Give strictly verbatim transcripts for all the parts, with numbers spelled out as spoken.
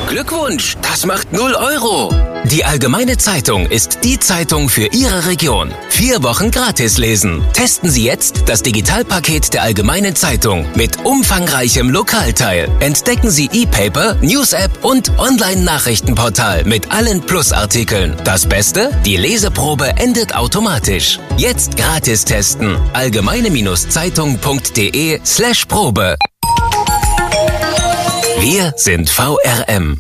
Glückwunsch, das macht null Euro. Die Allgemeine Zeitung ist die Zeitung für Ihre Region. Vier Wochen gratis lesen. Testen Sie jetzt das Digitalpaket der Allgemeinen Zeitung mit umfangreichem Lokalteil. Entdecken Sie E-Paper, News-App und Online-Nachrichtenportal mit allen Plus-Artikeln. Das Beste? Die Leseprobe endet automatisch. Jetzt gratis testen. allgemeine-zeitung.de slash Probe. Wir sind V R M.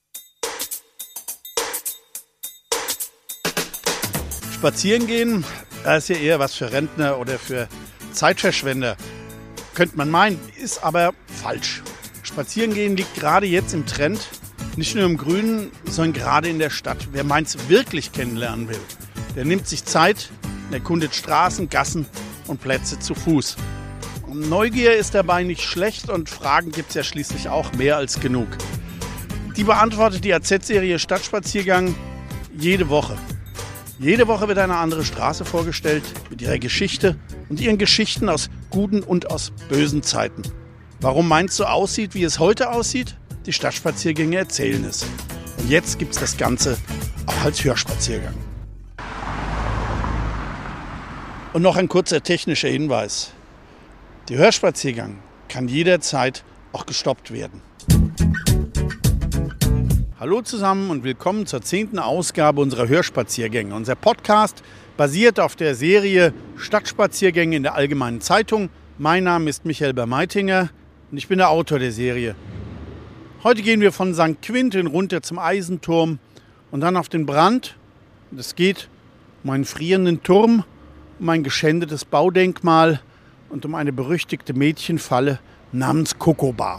Spazieren gehen, das ist ja eher was für Rentner oder für Zeitverschwender. Könnte man meinen, ist aber falsch. Spazieren gehen liegt gerade jetzt im Trend, nicht nur im Grünen, sondern gerade in der Stadt. Wer Mainz wirklich kennenlernen will, der nimmt sich Zeit, erkundet Straßen, Gassen und Plätze zu Fuß. Und Neugier ist dabei nicht schlecht und Fragen gibt es ja schließlich auch mehr als genug. Die beantwortet die A Z-Serie Stadtspaziergang jede Woche. Jede Woche wird eine andere Straße vorgestellt mit ihrer Geschichte und ihren Geschichten aus guten und aus bösen Zeiten. Warum Mainz so aussieht, wie es heute aussieht? Die Stadtspaziergänge erzählen es. Und jetzt gibt es das Ganze auch als Hörspaziergang. Und noch ein kurzer technischer Hinweis. Der Hörspaziergang kann jederzeit auch gestoppt werden. Hallo zusammen und willkommen zur zehnten Ausgabe unserer Hörspaziergänge. Unser Podcast basiert auf der Serie Stadtspaziergänge in der Allgemeinen Zeitung. Mein Name ist Michael Bermeitinger und ich bin der Autor der Serie. Heute gehen wir von Sankt Quintin runter zum Eisenturm und dann auf den Brand. Es geht um einen frierenden Turm, um ein geschändetes Baudenkmal und um eine berüchtigte Mädchenfalle namens Kokobar.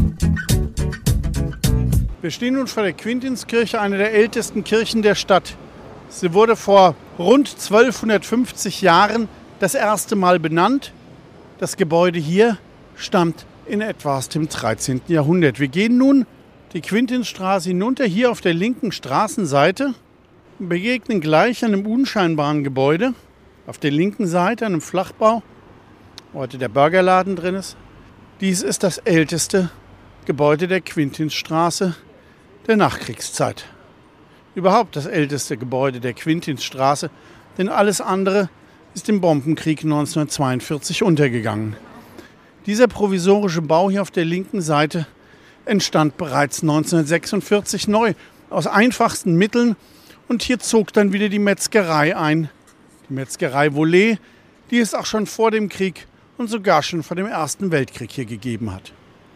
Wir stehen nun vor der Quintinskirche, einer der ältesten Kirchen der Stadt. Sie wurde vor rund zwölfhundertfünfzig Jahren das erste Mal benannt. Das Gebäude hier stammt in etwa aus dem dreizehnten Jahrhundert. Wir gehen nun die Quintinsstraße hinunter, hier auf der linken Straßenseite, und begegnen gleich einem unscheinbaren Gebäude. Auf der linken Seite, einem Flachbau, wo heute der Burgerladen drin ist. Dies ist das älteste Gebäude der Quintinsstraße der Nachkriegszeit. Überhaupt das älteste Gebäude der Quintinsstraße, denn alles andere ist im Bombenkrieg neunzehnhundertzweiundvierzig untergegangen. Dieser provisorische Bau hier auf der linken Seite entstand bereits neunzehnhundertsechsundvierzig neu, aus einfachsten Mitteln, und hier zog dann wieder die Metzgerei ein. Die Metzgerei Volet, die es auch schon vor dem Krieg und sogar schon vor dem Ersten Weltkrieg hier gegeben hat.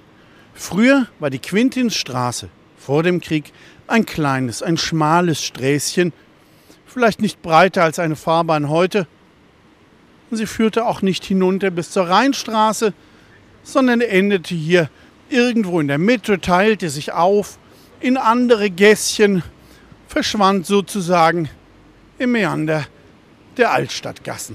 Früher war die Quintinsstraße vor dem Krieg ein kleines, ein schmales Sträßchen, vielleicht nicht breiter als eine Fahrbahn heute. Und sie führte auch nicht hinunter bis zur Rheinstraße, sondern endete hier irgendwo in der Mitte, teilte sich auf in andere Gässchen, verschwand sozusagen im Meander der Altstadtgassen.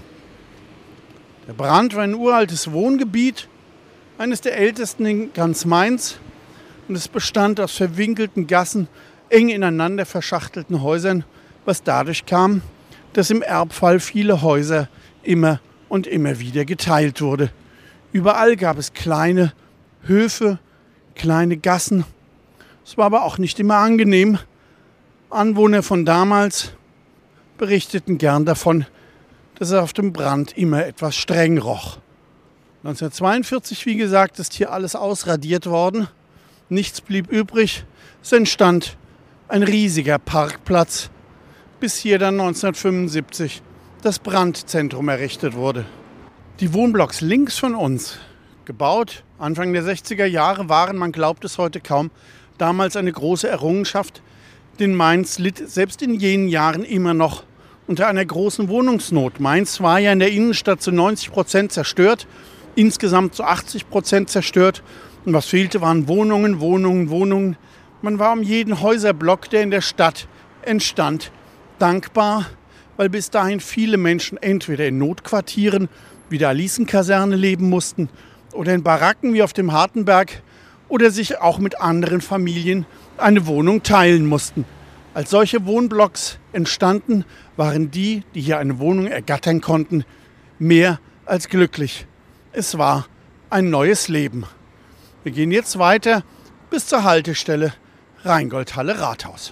Der Brand war ein uraltes Wohngebiet, eines der ältesten in ganz Mainz, und es bestand aus verwinkelten Gassen, eng ineinander verschachtelten Häusern, was dadurch kam, dass im Erbfall viele Häuser immer und immer wieder geteilt wurde. Überall gab es kleine Höfe, kleine Gassen. Es war aber auch nicht immer angenehm. Anwohner von damals berichteten gern davon, dass es auf dem Brand immer etwas streng roch. neunzehnhundertzweiundvierzig, wie gesagt, ist hier alles ausradiert worden. Nichts blieb übrig. Es entstand ein riesiger Parkplatz, bis hier dann neunzehnhundertfünfundsiebzig das Brandzentrum errichtet wurde. Die Wohnblocks links von uns, gebaut Anfang der sechziger Jahre, waren, man glaubt es heute kaum, damals eine große Errungenschaft, denn Mainz litt selbst in jenen Jahren immer noch unter einer großen Wohnungsnot. Mainz war ja in der Innenstadt zu neunzig Prozent zerstört, insgesamt zu achtzig Prozent zerstört. Und was fehlte, waren Wohnungen, Wohnungen, Wohnungen. Man war um jeden Häuserblock, der in der Stadt entstand, dankbar, weil bis dahin viele Menschen entweder in Notquartieren wie der Alicenkaserne leben mussten oder in Baracken wie auf dem Hartenberg oder sich auch mit anderen Familien eine Wohnung teilen mussten. Als solche Wohnblocks entstanden, waren die, die hier eine Wohnung ergattern konnten, mehr als glücklich. Es war ein neues Leben. Wir gehen jetzt weiter bis zur Haltestelle Rheingoldhalle Rathaus.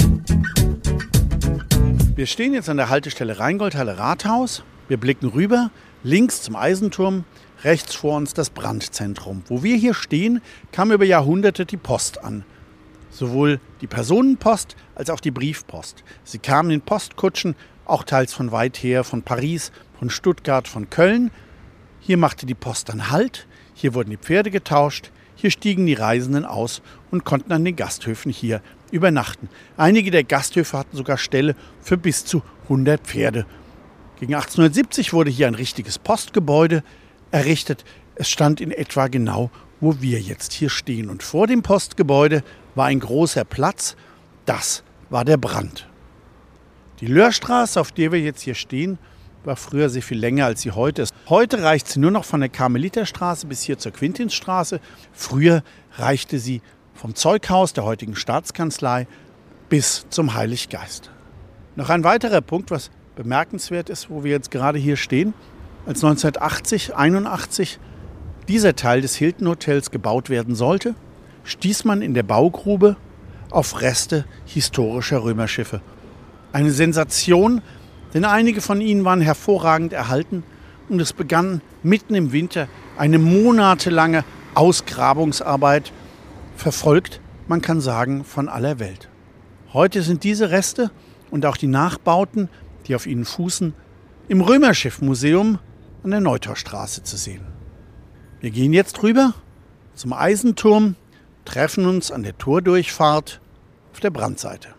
Wir stehen jetzt an der Haltestelle Rheingoldhalle Rathaus. Wir blicken rüber, links zum Eisenturm, rechts vor uns das Brandzentrum. Wo wir hier stehen, kam über Jahrhunderte die Post an. Sowohl die Personenpost als auch die Briefpost. Sie kamen in Postkutschen, auch teils von weit her, von Paris, von Stuttgart, von Köln. Hier machte die Post dann Halt, hier wurden die Pferde getauscht, hier stiegen die Reisenden aus und konnten an den Gasthöfen hier übernachten. Einige der Gasthöfe hatten sogar Ställe für bis zu hundert Pferde. Gegen achtzehnhundertsiebzig wurde hier ein richtiges Postgebäude errichtet. Es stand in etwa genau, wo wir jetzt hier stehen. Und vor dem Postgebäude war ein großer Platz. Das war der Brand. Die Löhrstraße, auf der wir jetzt hier stehen, war früher sehr viel länger, als sie heute ist. Heute reicht sie nur noch von der Karmeliterstraße bis hier zur Quintinsstraße. Früher reichte sie vom Zeughaus der heutigen Staatskanzlei bis zum Heiliggeist. Noch ein weiterer Punkt, was bemerkenswert ist, wo wir jetzt gerade hier stehen. Als neunzehnhundertachtzig, einundachtzig dieser Teil des Hilton Hotels gebaut werden sollte, stieß man in der Baugrube auf Reste historischer Römerschiffe. Eine Sensation, denn einige von ihnen waren hervorragend erhalten und es begann mitten im Winter eine monatelange Ausgrabungsarbeit, verfolgt, man kann sagen, von aller Welt. Heute sind diese Reste und auch die Nachbauten, die auf ihnen fußen, im Römerschiffmuseum an der Neutorstraße zu sehen. Wir gehen jetzt rüber zum Eisenturm, treffen uns an der Tordurchfahrt auf der Brandseite.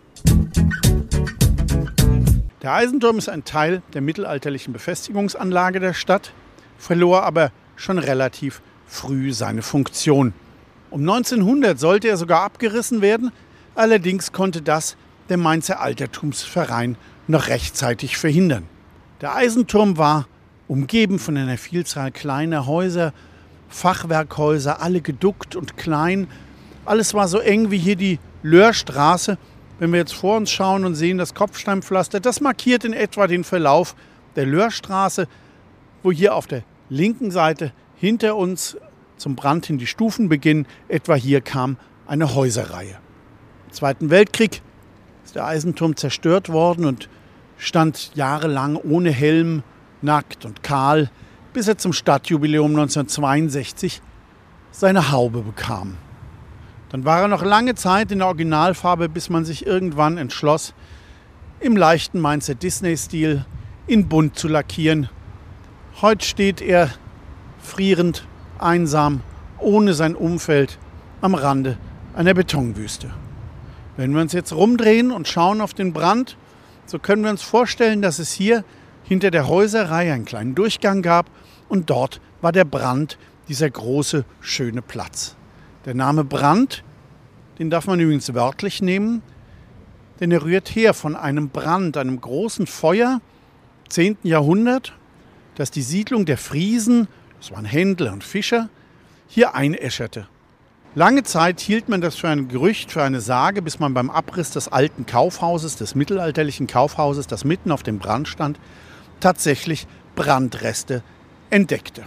Der Eisenturm ist ein Teil der mittelalterlichen Befestigungsanlage der Stadt, verlor aber schon relativ früh seine Funktion. Um neunzehnhundert sollte er sogar abgerissen werden, allerdings konnte das der Mainzer Altertumsverein noch rechtzeitig verhindern. Der Eisenturm war umgeben von einer Vielzahl kleiner Häuser, Fachwerkhäuser, alle geduckt und klein. Alles war so eng wie hier die Löhrstraße. Wenn wir jetzt vor uns schauen und sehen das Kopfsteinpflaster, das markiert in etwa den Verlauf der Löhrstraße, wo hier auf der linken Seite hinter uns zum Brand hin die Stufen beginnen. Etwa hier kam eine Häuserreihe. Im Zweiten Weltkrieg ist der Eisenturm zerstört worden und stand jahrelang ohne Helm, nackt und kahl, bis er zum Stadtjubiläum neunzehnhundertzweiundsechzig seine Haube bekam. Dann war er noch lange Zeit in der Originalfarbe, bis man sich irgendwann entschloss, im leichten Mainzer Disney-Stil in bunt zu lackieren. Heute steht er frierend, einsam, ohne sein Umfeld, am Rande einer Betonwüste. Wenn wir uns jetzt rumdrehen und schauen auf den Brand, so können wir uns vorstellen, dass es hier hinter der Häuserreihe einen kleinen Durchgang gab und dort war der Brand, dieser große, schöne Platz. Der Name Brand, den darf man übrigens wörtlich nehmen, denn er rührt her von einem Brand, einem großen Feuer im zehnten Jahrhundert, das die Siedlung der Friesen, das waren Händler und Fischer, hier einäscherte. Lange Zeit hielt man das für ein Gerücht, für eine Sage, bis man beim Abriss des alten Kaufhauses, des mittelalterlichen Kaufhauses, das mitten auf dem Brand stand, tatsächlich Brandreste entdeckte.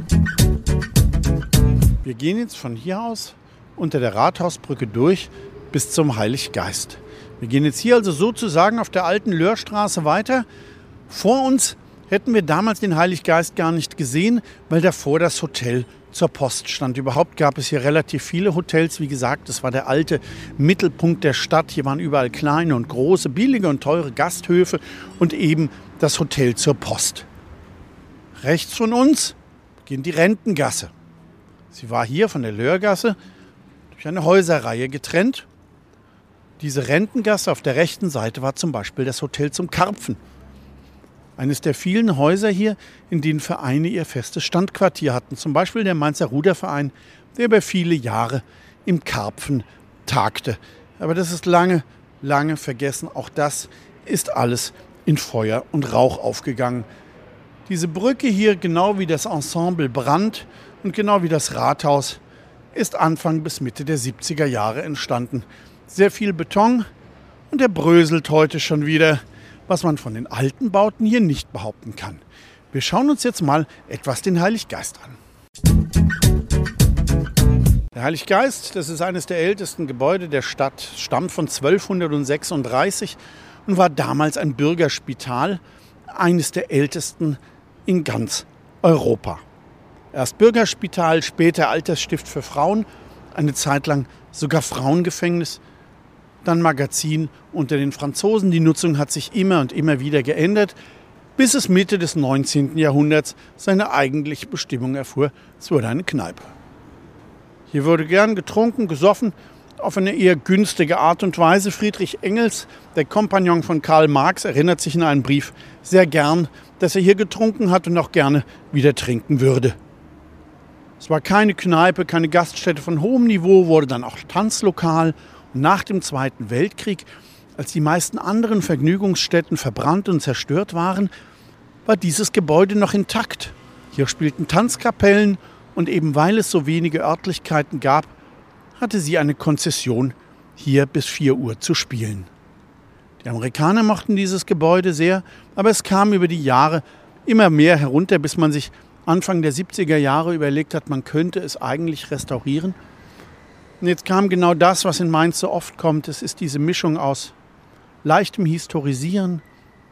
Wir gehen jetzt von hier aus unter der Rathausbrücke durch bis zum Heiliggeist. Wir gehen jetzt hier also sozusagen auf der alten Löhrstraße weiter. Vor uns hätten wir damals den Heiliggeist gar nicht gesehen, weil davor das Hotel zur Post stand. Überhaupt gab es hier relativ viele Hotels. Wie gesagt, das war der alte Mittelpunkt der Stadt. Hier waren überall kleine und große, billige und teure Gasthöfe und eben das Hotel zur Post. Rechts von uns beginnt die Rentengasse. Sie war hier von der Löhrgasse durch eine Häuserreihe getrennt. Diese Rentengasse auf der rechten Seite war zum Beispiel das Hotel zum Karpfen. Eines der vielen Häuser hier, in denen Vereine ihr festes Standquartier hatten. Zum Beispiel der Mainzer Ruderverein, der über viele Jahre im Karpfen tagte. Aber das ist lange, lange vergessen. Auch das ist alles in Feuer und Rauch aufgegangen. Diese Brücke hier, genau wie das Ensemble Brand und genau wie das Rathaus, ist Anfang bis Mitte der siebziger Jahre entstanden. Sehr viel Beton und er bröselt heute schon wieder, was man von den alten Bauten hier nicht behaupten kann. Wir schauen uns jetzt mal etwas den Heiliggeist an. Der Heiliggeist, das ist eines der ältesten Gebäude der Stadt, stammt von zwölfhundertsechsunddreißig und war damals ein Bürgerspital, eines der ältesten in ganz Europa. Erst Bürgerspital, später Altersstift für Frauen, eine Zeit lang sogar Frauengefängnis, dann Magazin unter den Franzosen. Die Nutzung hat sich immer und immer wieder geändert, bis es Mitte des neunzehnten Jahrhunderts seine eigentliche Bestimmung erfuhr. Es wurde eine Kneipe. Hier wurde gern getrunken, gesoffen, auf eine eher günstige Art und Weise. Friedrich Engels, der Kompagnon von Karl Marx, erinnert sich in einem Brief sehr gern, dass er hier getrunken hat und auch gerne wieder trinken würde. Es war keine Kneipe, keine Gaststätte von hohem Niveau, wurde dann auch Tanzlokal. Und nach dem Zweiten Weltkrieg, als die meisten anderen Vergnügungsstätten verbrannt und zerstört waren, war dieses Gebäude noch intakt. Hier spielten Tanzkapellen und eben weil es so wenige Örtlichkeiten gab, hatte sie eine Konzession, hier bis vier Uhr zu spielen. Die Amerikaner mochten dieses Gebäude sehr, aber es kam über die Jahre immer mehr herunter, bis man sich Anfang der siebziger Jahre überlegt hat, man könnte es eigentlich restaurieren. Und jetzt kam genau das, was in Mainz so oft kommt. Es ist diese Mischung aus leichtem Historisieren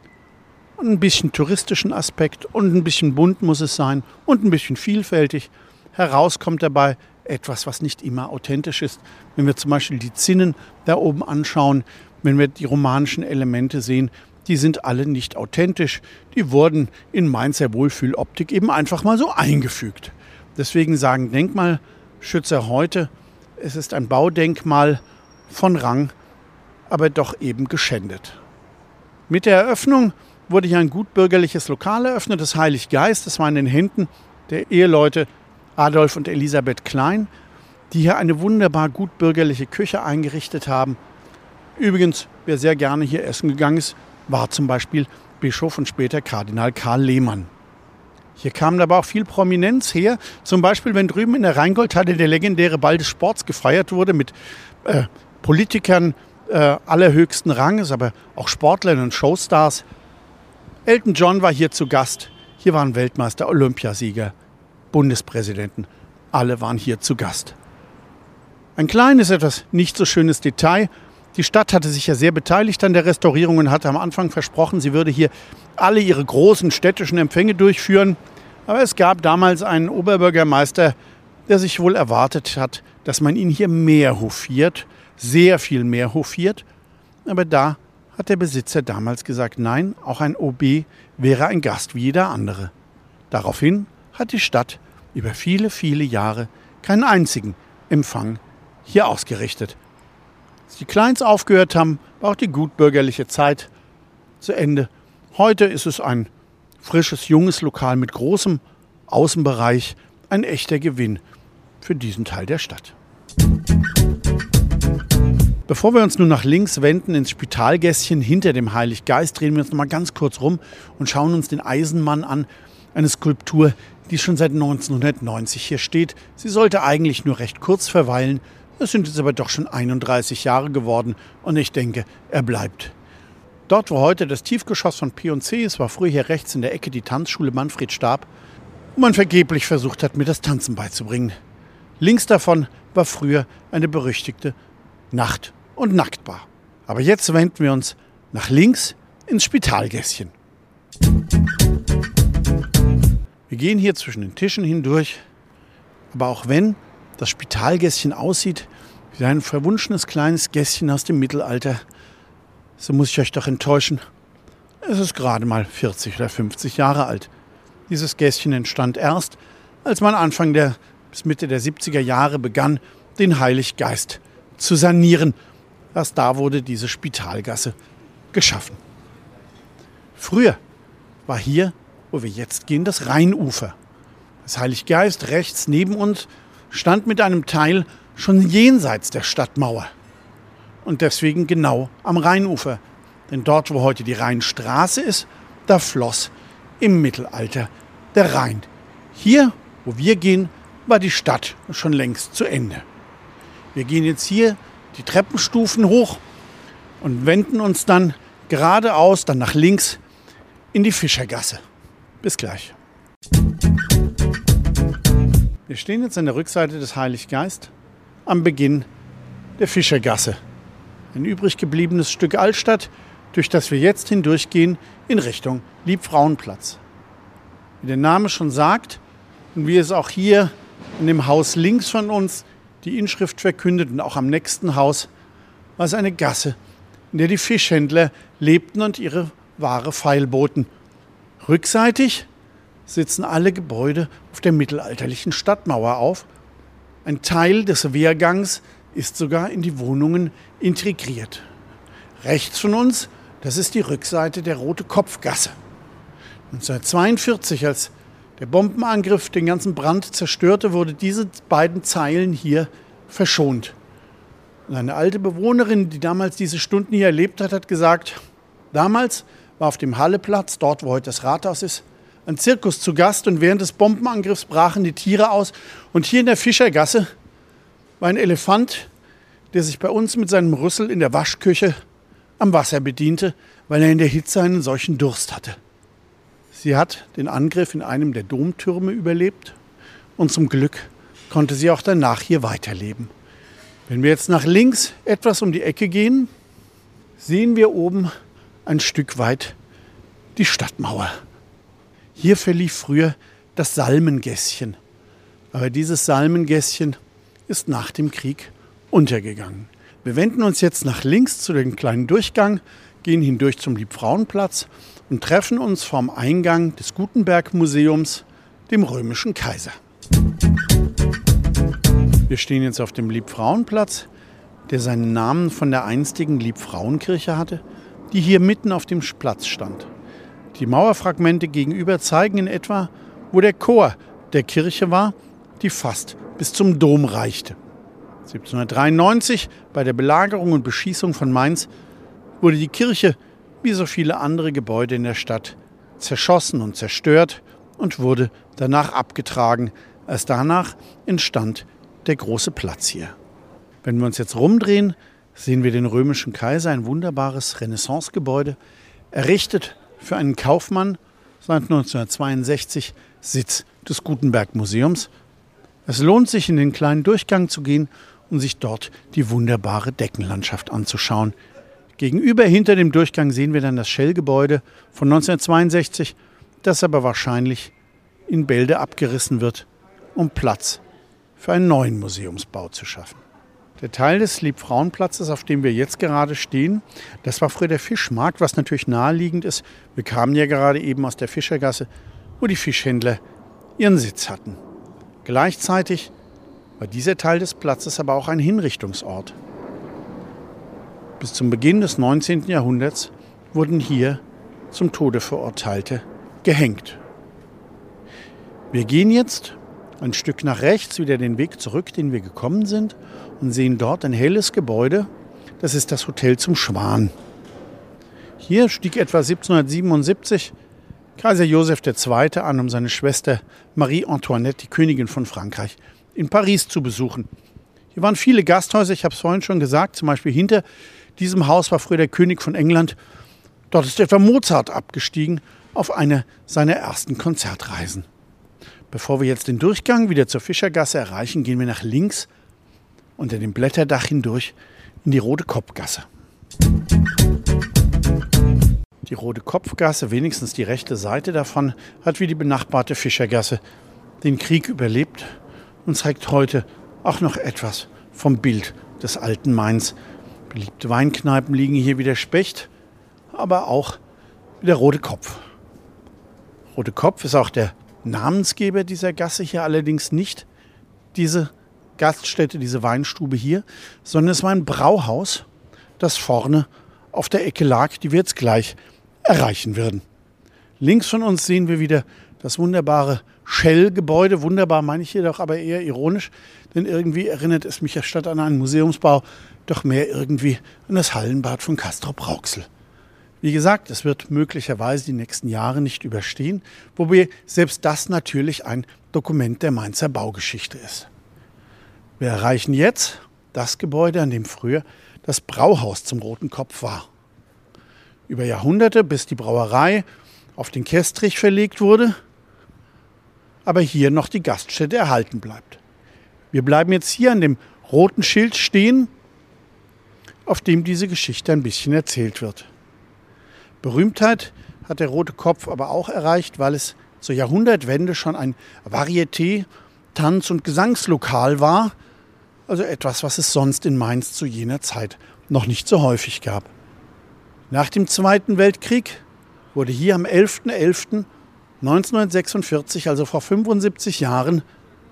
und ein bisschen touristischen Aspekt und ein bisschen bunt muss es sein und ein bisschen vielfältig. Heraus kommt dabei etwas, was nicht immer authentisch ist. Wenn wir zum Beispiel die Zinnen da oben anschauen, wenn wir die romanischen Elemente sehen, die sind alle nicht authentisch. Die wurden in Mainzer Wohlfühloptik eben einfach mal so eingefügt. Deswegen sagen Denkmalschützer heute, es ist ein Baudenkmal von Rang, aber doch eben geschändet. Mit der Eröffnung wurde hier ein gutbürgerliches Lokal eröffnet, das Heiliggeist. Das war in den Händen der Eheleute Adolf und Elisabeth Klein, die hier eine wunderbar gutbürgerliche Küche eingerichtet haben. Übrigens, wer sehr gerne hier essen gegangen ist, war zum Beispiel Bischof und später Kardinal Karl Lehmann. Hier kam aber auch viel Prominenz her. Zum Beispiel, wenn drüben in der Rheingoldhalle der legendäre Ball des Sports gefeiert wurde mit äh, Politikern äh, allerhöchsten Ranges, aber auch Sportlern und Showstars. Elton John war hier zu Gast. Hier waren Weltmeister, Olympiasieger, Bundespräsidenten. Alle waren hier zu Gast. Ein kleines, etwas nicht so schönes Detail. Die Stadt hatte sich ja sehr beteiligt an der Restaurierung und hatte am Anfang versprochen, sie würde hier alle ihre großen städtischen Empfänge durchführen. Aber es gab damals einen Oberbürgermeister, der sich wohl erwartet hat, dass man ihn hier mehr hofiert, sehr viel mehr hofiert. Aber da hat der Besitzer damals gesagt, nein, auch ein O B wäre ein Gast wie jeder andere. Daraufhin hat die Stadt über viele, viele Jahre keinen einzigen Empfang hier ausgerichtet. Als die Kleins aufgehört haben, war auch die gutbürgerliche Zeit zu Ende. Heute ist es ein frisches, junges Lokal mit großem Außenbereich, ein echter Gewinn für diesen Teil der Stadt. Bevor wir uns nun nach links wenden ins Spitalgässchen hinter dem Heiliggeist, drehen wir uns noch mal ganz kurz rum und schauen uns den Eisenmann an, eine Skulptur, die schon seit neunzehnhundertneunzig hier steht. Sie sollte eigentlich nur recht kurz verweilen. Es sind jetzt aber doch schon einunddreißig Jahre geworden und ich denke, er bleibt. Dort, wo heute das Tiefgeschoss von P und C ist, war früher hier rechts in der Ecke die Tanzschule Manfred Stab, wo man vergeblich versucht hat, mir das Tanzen beizubringen. Links davon war früher eine berüchtigte Nacht- und Nacktbar. Aber jetzt wenden wir uns nach links ins Spitalgässchen. Wir gehen hier zwischen den Tischen hindurch, aber auch wenn das Spitalgässchen aussieht wie ein verwunschenes kleines Gässchen aus dem Mittelalter, so muss ich euch doch enttäuschen. Es ist gerade mal vierzig oder fünfzig Jahre alt. Dieses Gässchen entstand erst, als man Anfang der bis Mitte der siebziger Jahre begann, den Heiliggeist zu sanieren. Erst da wurde diese Spitalgasse geschaffen. Früher war hier, wo wir jetzt gehen, das Rheinufer. Das Heiliggeist rechts neben uns stand mit einem Teil schon jenseits der Stadtmauer. Und deswegen genau am Rheinufer. Denn dort, wo heute die Rheinstraße ist, da floss im Mittelalter der Rhein. Hier, wo wir gehen, war die Stadt schon längst zu Ende. Wir gehen jetzt hier die Treppenstufen hoch und wenden uns dann geradeaus, dann nach links in die Fischergasse. Bis gleich. Wir stehen jetzt an der Rückseite des Heiliggeist am Beginn der Fischergasse. Ein übrig gebliebenes Stück Altstadt, durch das wir jetzt hindurchgehen in Richtung Liebfrauenplatz. Wie der Name schon sagt und wie es auch hier in dem Haus links von uns die Inschrift verkündet und auch am nächsten Haus, war es eine Gasse, in der die Fischhändler lebten und ihre Ware feilboten. Rückseitig sitzen alle Gebäude auf der mittelalterlichen Stadtmauer auf. Ein Teil des Wehrgangs ist sogar in die Wohnungen integriert. Rechts von uns, das ist die Rückseite der Rote Kopfgasse. neunzehnhundertzweiundvierzig, als der Bombenangriff den ganzen Brand zerstörte, wurde diese beiden Zeilen hier verschont. Und eine alte Bewohnerin, die damals diese Stunden hier erlebt hat, hat gesagt, damals war auf dem Halleplatz, dort wo heute das Rathaus ist, ein Zirkus zu Gast und während des Bombenangriffs brachen die Tiere aus. Und hier in der Fischergasse war ein Elefant, der sich bei uns mit seinem Rüssel in der Waschküche am Wasser bediente, weil er in der Hitze einen solchen Durst hatte. Sie hat den Angriff in einem der Domtürme überlebt und zum Glück konnte sie auch danach hier weiterleben. Wenn wir jetzt nach links etwas um die Ecke gehen, sehen wir oben ein Stück weit die Stadtmauer. Hier verlief früher das Salmengässchen. Aber dieses Salmengässchen ist nach dem Krieg untergegangen. Wir wenden uns jetzt nach links zu dem kleinen Durchgang, gehen hindurch zum Liebfrauenplatz und treffen uns vorm Eingang des Gutenberg-Museums, dem römischen Kaiser. Wir stehen jetzt auf dem Liebfrauenplatz, der seinen Namen von der einstigen Liebfrauenkirche hatte, die hier mitten auf dem Platz stand. Die Mauerfragmente gegenüber zeigen in etwa, wo der Chor der Kirche war, die fast bis zum Dom reichte. siebzehnhundertdreiundneunzig, bei der Belagerung und Beschießung von Mainz, wurde die Kirche, wie so viele andere Gebäude in der Stadt, zerschossen und zerstört und wurde danach abgetragen. Erst danach entstand der große Platz hier. Wenn wir uns jetzt rumdrehen, sehen wir den römischen Kaiser, ein wunderbares Renaissancegebäude, errichtet für einen Kaufmann, seit neunzehnhundertzweiundsechzig Sitz des Gutenberg-Museums. Es lohnt sich, in den kleinen Durchgang zu gehen und sich dort die wunderbare Deckenlandschaft anzuschauen. Gegenüber, hinter dem Durchgang, sehen wir dann das Shell-Gebäude von neunzehnhundertzweiundsechzig, das aber wahrscheinlich in Bälde abgerissen wird, um Platz für einen neuen Museumsbau zu schaffen. Der Teil des Liebfrauenplatzes, auf dem wir jetzt gerade stehen, das war früher der Fischmarkt, was natürlich naheliegend ist. Wir kamen ja gerade eben aus der Fischergasse, wo die Fischhändler ihren Sitz hatten. Gleichzeitig war dieser Teil des Platzes aber auch ein Hinrichtungsort. Bis zum Beginn des neunzehnten Jahrhunderts wurden hier zum Tode Verurteilte gehängt. Wir gehen jetzt ein Stück nach rechts, wieder den Weg zurück, den wir gekommen sind, und sehen dort ein helles Gebäude. Das ist das Hotel zum Schwan. Hier stieg etwa siebzehnhundertsiebenundsiebzig Kaiser Joseph der Zweite an, um seine Schwester Marie Antoinette, die Königin von Frankreich, in Paris zu besuchen. Hier waren viele Gasthäuser, ich habe es vorhin schon gesagt, zum Beispiel hinter diesem Haus war früher der König von England. Dort ist etwa Mozart abgestiegen auf eine seiner ersten Konzertreisen. Bevor wir jetzt den Durchgang wieder zur Fischergasse erreichen, gehen wir nach links unter dem Blätterdach hindurch in die Rote Kopfgasse. Die Rote Kopfgasse, wenigstens die rechte Seite davon, hat wie die benachbarte Fischergasse den Krieg überlebt und zeigt heute auch noch etwas vom Bild des alten Mainz. Beliebte Weinkneipen liegen hier wie der Specht, aber auch wie der Rote Kopf. Rote Kopf ist auch der Namensgeber dieser Gasse hier, allerdings nicht diese Gaststätte, diese Weinstube hier, sondern es war ein Brauhaus, das vorne auf der Ecke lag, die wir jetzt gleich erreichen werden. Links von uns sehen wir wieder das wunderbare Shell-Gebäude. Wunderbar meine ich jedoch aber eher ironisch, denn irgendwie erinnert es mich statt an einen Museumsbau doch mehr irgendwie an das Hallenbad von Castrop-Rauxel. Wie gesagt, es wird möglicherweise die nächsten Jahre nicht überstehen, wobei selbst das natürlich ein Dokument der Mainzer Baugeschichte ist. Wir erreichen jetzt das Gebäude, an dem früher das Brauhaus zum Roten Kopf war. Über Jahrhunderte, bis die Brauerei auf den Kestrich verlegt wurde, aber hier noch die Gaststätte erhalten bleibt. Wir bleiben jetzt hier an dem roten Schild stehen, auf dem diese Geschichte ein bisschen erzählt wird. Berühmtheit hat der Rote Kopf aber auch erreicht, weil es zur Jahrhundertwende schon ein Varieté-, Tanz- und Gesangslokal war, also etwas, was es sonst in Mainz zu jener Zeit noch nicht so häufig gab. Nach dem Zweiten Weltkrieg wurde hier am elften elften neunzehnhundertsechsundvierzig, also vor fünfundsiebzig Jahren,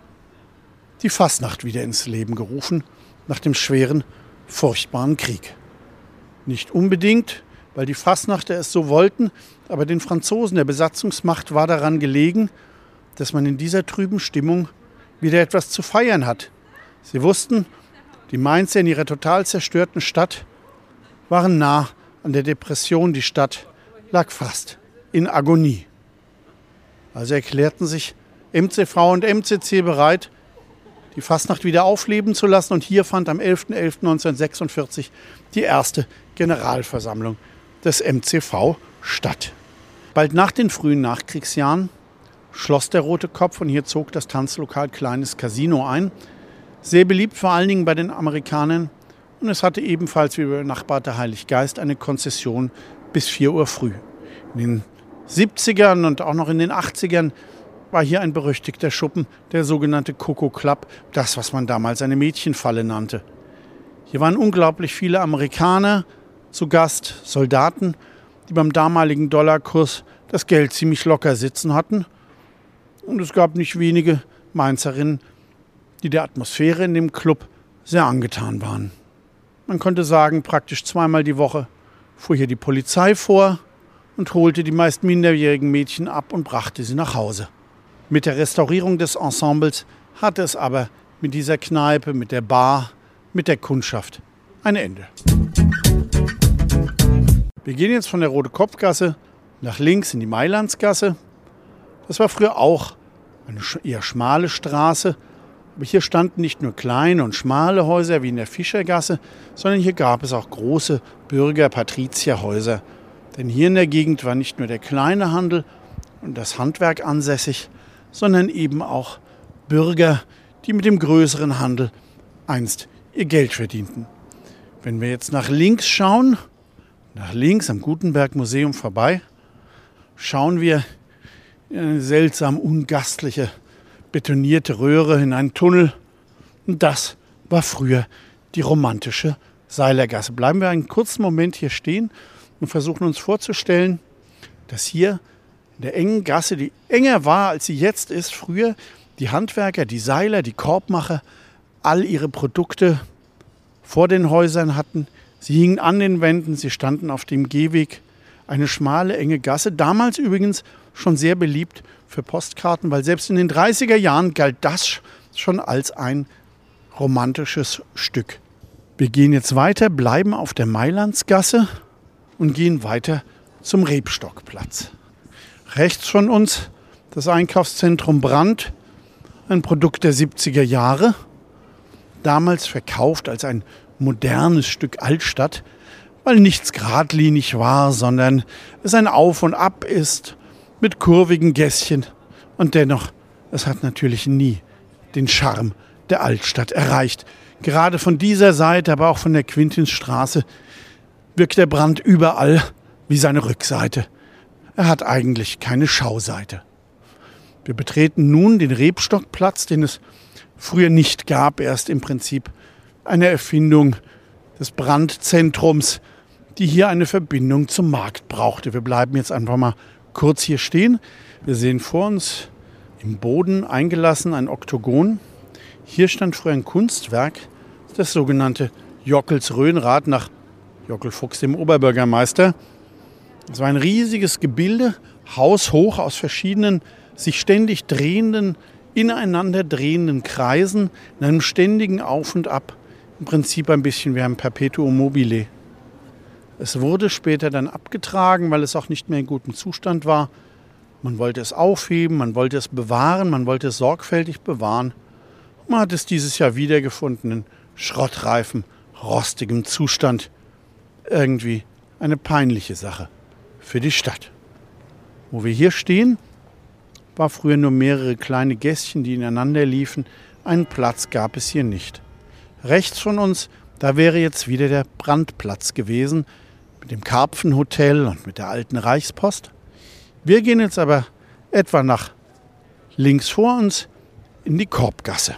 die Fasnacht wieder ins Leben gerufen, nach dem schweren, furchtbaren Krieg. Nicht unbedingt, weil die Fasnachter es so wollten, aber den Franzosen, der Besatzungsmacht, war daran gelegen, dass man in dieser trüben Stimmung wieder etwas zu feiern hat. Sie wussten, die Mainzer in ihrer total zerstörten Stadt waren nah an der Depression. Die Stadt lag fast in Agonie. Also erklärten sich M C V und M C C bereit, die Fasnacht wieder aufleben zu lassen. Und hier fand am elften elften neunzehnhundertsechsundvierzig die erste Generalversammlung des M C V statt. Bald nach den frühen Nachkriegsjahren schloss der Rote Kopf und hier zog das Tanzlokal Kleines Casino ein. Sehr beliebt vor allen Dingen bei den Amerikanern. Und es hatte ebenfalls wie benachbarte Heiliggeist eine Konzession bis vier Uhr früh. In den siebzigern und auch noch in den achtzigern war hier ein berüchtigter Schuppen, der sogenannte Coco Club, das, was man damals eine Mädchenfalle nannte. Hier waren unglaublich viele Amerikaner zu Gast, Soldaten, die beim damaligen Dollarkurs das Geld ziemlich locker sitzen hatten. Und es gab nicht wenige Mainzerinnen, die der Atmosphäre in dem Club sehr angetan waren. Man konnte sagen, praktisch zweimal die Woche fuhr hier die Polizei vor und holte die meist minderjährigen Mädchen ab und brachte sie nach Hause. Mit der Restaurierung des Ensembles hatte es aber mit dieser Kneipe, mit der Bar, mit der Kundschaft ein Ende. Wir gehen jetzt von der Rote-Kopf-Gasse nach links in die Mailandsgasse. Das war früher auch eine eher schmale Straße. Aber hier standen nicht nur kleine und schmale Häuser wie in der Fischergasse, sondern hier gab es auch große Bürger-Patrizierhäuser. Denn hier in der Gegend war nicht nur der kleine Handel und das Handwerk ansässig, sondern eben auch Bürger, die mit dem größeren Handel einst ihr Geld verdienten. Wenn wir jetzt nach links schauen, nach links am Gutenberg-Museum vorbei, schauen wir in eine seltsam ungastliche betonierte Röhre in einen Tunnel. Und das war früher die romantische Seilergasse. Bleiben wir einen kurzen Moment hier stehen und versuchen uns vorzustellen, dass hier in der engen Gasse, die enger war, als sie jetzt ist, früher die Handwerker, die Seiler, die Korbmacher all ihre Produkte vor den Häusern hatten. Sie hingen an den Wänden, sie standen auf dem Gehweg. Eine schmale, enge Gasse, damals übrigens schon sehr beliebt für Postkarten, weil selbst in den dreißiger Jahren galt das schon als ein romantisches Stück. Wir gehen jetzt weiter, bleiben auf der Mailandsgasse und gehen weiter zum Rebstockplatz. Rechts von uns das Einkaufszentrum Brandt, ein Produkt der siebziger Jahre, damals verkauft als ein modernes Stück Altstadt, weil nichts geradlinig war, sondern es ein Auf und Ab ist mit kurvigen Gässchen. Und dennoch, es hat natürlich nie den Charme der Altstadt erreicht. Gerade von dieser Seite, aber auch von der Quintinsstraße, wirkt der Brand überall wie seine Rückseite. Er hat eigentlich keine Schauseite. Wir betreten nun den Rebstockplatz, den es früher nicht gab, erst im Prinzip eine Erfindung des Brandzentrums, die hier eine Verbindung zum Markt brauchte. Wir bleiben jetzt einfach mal kurz hier stehen. Wir sehen vor uns im Boden eingelassen ein Oktogon. Hier stand früher ein Kunstwerk, das sogenannte Jockels Röhnrad nach Jockel Fuchs, dem Oberbürgermeister. Es war ein riesiges Gebilde, haushoch aus verschiedenen, sich ständig drehenden, ineinander drehenden Kreisen, in einem ständigen Auf und Ab. Im Prinzip ein bisschen wie ein Perpetuum mobile. Es wurde später dann abgetragen, weil es auch nicht mehr in gutem Zustand war. Man wollte es aufheben, man wollte es bewahren, man wollte es sorgfältig bewahren. Man hat es dieses Jahr wiedergefunden in schrottreifem, rostigem Zustand. Irgendwie eine peinliche Sache für die Stadt. Wo wir hier stehen, war früher nur mehrere kleine Gässchen, die ineinander liefen. Einen Platz gab es hier nicht. Rechts von uns, da wäre jetzt wieder der Brandplatz gewesen mit dem Karpfenhotel und mit der alten Reichspost. Wir gehen jetzt aber etwa nach links vor uns in die Korbgasse.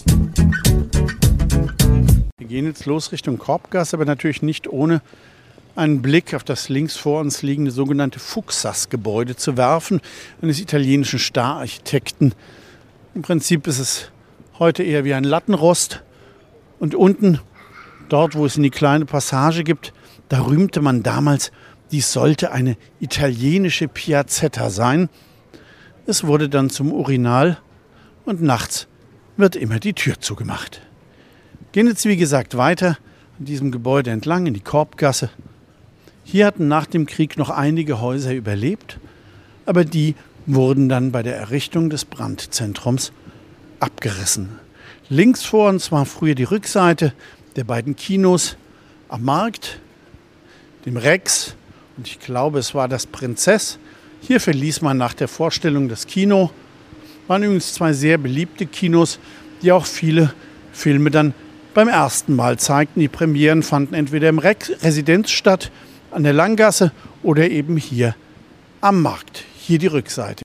Wir gehen jetzt los Richtung Korbgasse, aber natürlich nicht ohne einen Blick auf das links vor uns liegende sogenannte Fuxas-Gebäude zu werfen, eines italienischen Stararchitekten. Im Prinzip ist es heute eher wie ein Lattenrost. Und unten, dort wo es in die kleine Passage gibt, da rühmte man damals, dies sollte eine italienische Piazzetta sein. Es wurde dann zum Urinal und nachts wird immer die Tür zugemacht. Gehen jetzt wie gesagt weiter an diesem Gebäude entlang in die Korbgasse. Hier hatten nach dem Krieg noch einige Häuser überlebt, aber die wurden dann bei der Errichtung des Brandzentrums abgerissen. Links vor uns war früher die Rückseite der beiden Kinos am Markt, dem Rex und ich glaube es war das Prinzess. Hier verließ man nach der Vorstellung das Kino. Waren übrigens zwei sehr beliebte Kinos, die auch viele Filme dann beim ersten Mal zeigten. Die Premieren fanden entweder im Rex Residenz statt, an der Langgasse oder eben hier am Markt. Hier die Rückseite.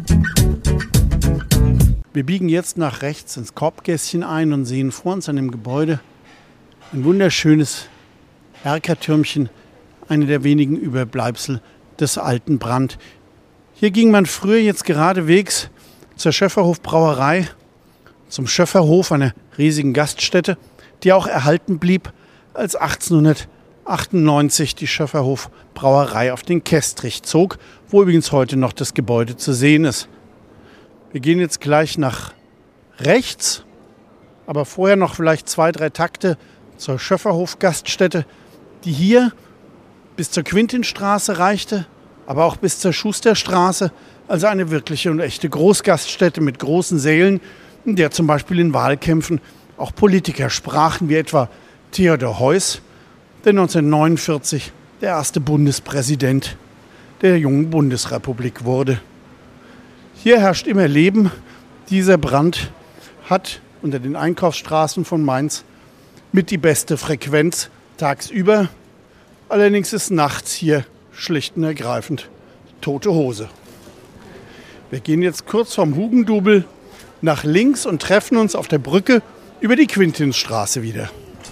Wir biegen jetzt nach rechts ins Korbgässchen ein und sehen vor uns an dem Gebäude ein wunderschönes Erkertürmchen, eine der wenigen Überbleibsel des alten Brand. Hier ging man früher jetzt geradewegs zur Schöfferhof Brauerei, zum Schöfferhof, einer riesigen Gaststätte, die auch erhalten blieb, als achtzehnhundertachtundneunzig die Schöfferhof Brauerei auf den Kestrich zog, wo übrigens heute noch das Gebäude zu sehen ist. Wir gehen jetzt gleich nach rechts, aber vorher noch vielleicht zwei, drei Takte zur Schöfferhof Gaststätte, die hier bis zur Quintinstraße reichte, aber auch bis zur Schusterstraße, also eine wirkliche und echte Großgaststätte mit großen Sälen, in der zum Beispiel in Wahlkämpfen auch Politiker sprachen, wie etwa Theodor Heuss, der neunzehnhundertneunundvierzig der erste Bundespräsident der jungen Bundesrepublik wurde. Hier herrscht immer Leben. Dieser Brand hat unter den Einkaufsstraßen von Mainz mit die beste Frequenz tagsüber. Allerdings ist nachts hier schlicht und ergreifend tote Hose. Wir gehen jetzt kurz vom Hugendubel nach links und treffen uns auf der Brücke über die Quintinstraße wieder.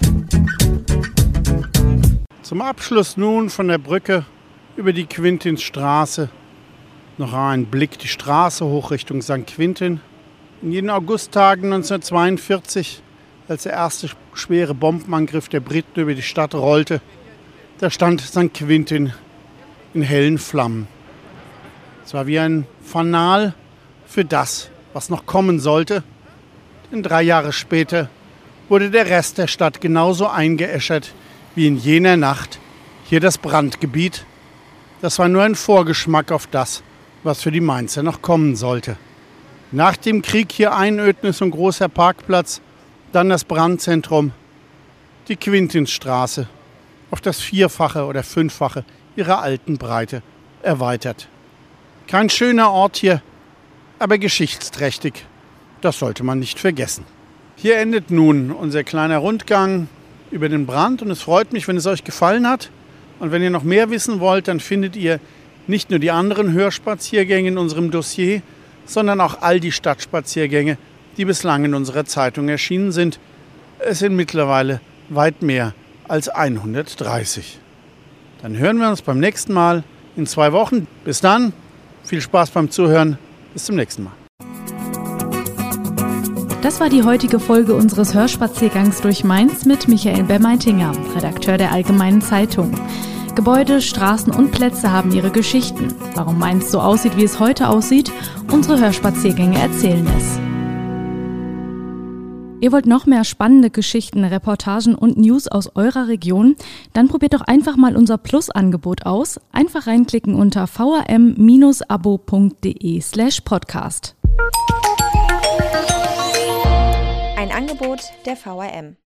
Zum Abschluss nun von der Brücke über die Quintinstraße noch ein Blick die Straße hoch Richtung Sankt Quintin. In jenen Augusttagen neunzehnhundertzweiundvierzig, als der erste schwere Bombenangriff der Briten über die Stadt rollte, da stand Sankt Quintin in hellen Flammen. Es war wie ein Fanal für das, was noch kommen sollte. Denn drei Jahre später wurde der Rest der Stadt genauso eingeäschert wie in jener Nacht hier das Brandgebiet. Das war nur ein Vorgeschmack auf das, was für die Mainzer noch kommen sollte. Nach dem Krieg hier Einödnis und großer Parkplatz, dann das Brandzentrum, die Quintinstraße, auf das Vierfache oder Fünffache ihrer alten Breite erweitert. Kein schöner Ort hier, aber geschichtsträchtig. Das sollte man nicht vergessen. Hier endet nun unser kleiner Rundgang über den Brand und es freut mich, wenn es euch gefallen hat. Und wenn ihr noch mehr wissen wollt, dann findet ihr nicht nur die anderen Hörspaziergänge in unserem Dossier, sondern auch all die Stadtspaziergänge, die bislang in unserer Zeitung erschienen sind. Es sind mittlerweile weit mehr als hundertdreißig. Dann hören wir uns beim nächsten Mal in zwei Wochen. Bis dann, viel Spaß beim Zuhören. Bis zum nächsten Mal. Das war die heutige Folge unseres Hörspaziergangs durch Mainz mit Michael Bermeitinger, Redakteur der Allgemeinen Zeitung. Gebäude, Straßen und Plätze haben ihre Geschichten. Warum Mainz so aussieht, wie es heute aussieht, unsere Hörspaziergänge erzählen es. Ihr wollt noch mehr spannende Geschichten, Reportagen und News aus eurer Region? Dann probiert doch einfach mal unser Plus-Angebot aus. Einfach reinklicken unter vrm-abo.de slash podcast. Ein Angebot der V R M.